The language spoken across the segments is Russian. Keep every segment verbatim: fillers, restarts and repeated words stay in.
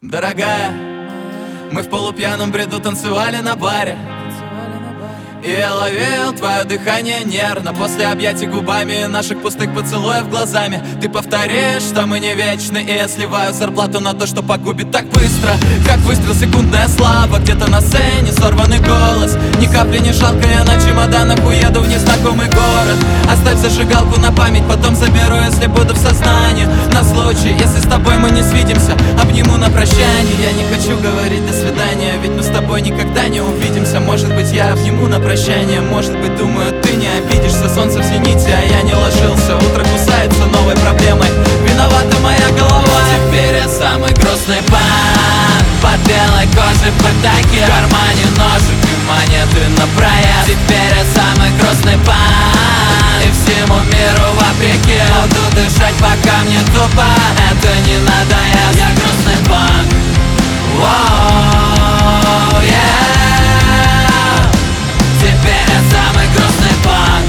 Дорогая, мы в полупьяном бреду танцевали на баре, и я ловил твое дыхание нервно после объятий губами, наших пустых поцелуев глазами. Ты повторишь, что мы не вечны, и я сливаю зарплату на то, что погубит так быстро, как выстрел, секундная слава. Где-то на сцене сорванный голос, ни капли не жалко, я на чемоданах уеду в незнакомый город. Оставь зажигалку на память, потом заберу, если буду в сознании. На случай, если с тобой мы не свидимся, обниму на прощание. Я не хочу говорить до свидания, ведь мы с тобой никогда не увидимся. Может быть, я обниму на прощание. Может быть, думаю, ты не обидишься. Солнце в зените, а я не ложился. Утро кусается новой проблемой. Виновата моя голова. Теперь я самый грустный пан. Под белой кожей пытаки, в кармане ножик и монеты на проезд. Теперь я самый грустный пан, и всему миру вопреки буду дышать, пока мне тупо это не надоест. Я грустный пан. Воу, yeah. Теперь я самый грустный панк.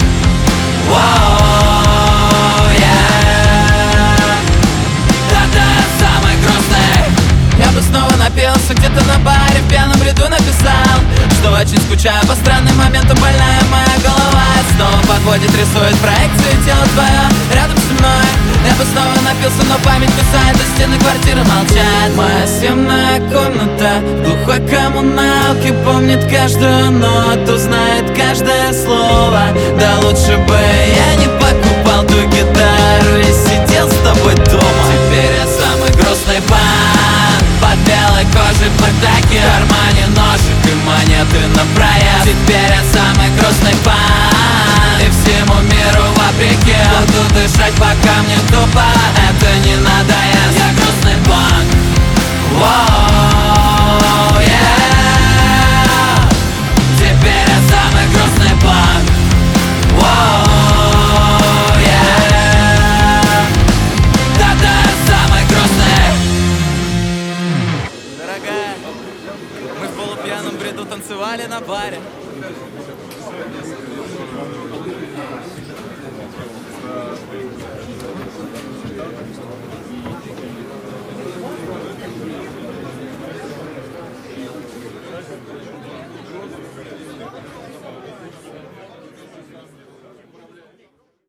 Воу, yeah. Да-да, я самый грустный. Я бы снова напился где-то на баре, в пьяном бреду написал, что очень скучаю по странным моментам, больная моя голова. Снова подводит, рисует проекции, тело твое рядом со мной. Я бы снова напился, но память кусает, а стены квартиры молчат. Моя съемная комната в глухой коммуналке помнит каждую ноту, знает каждое слово. Да лучше бы я не покупал ту гитару и сидел с тобой дома. Теперь я самый грустный пан. Под белой кожей пытаки, в кармане ножик и монеты на проезд. Теперь я самый грустный пан, и всему миру вопреки буду дышать, пока мне тупо это не надоест. Я грустный панк. Воу, yeah. Теперь я самый грустный панк. Воу, yeah. Да-да, я самый грустный. Дорогая, мы в полупьяном бреду танцевали на баре.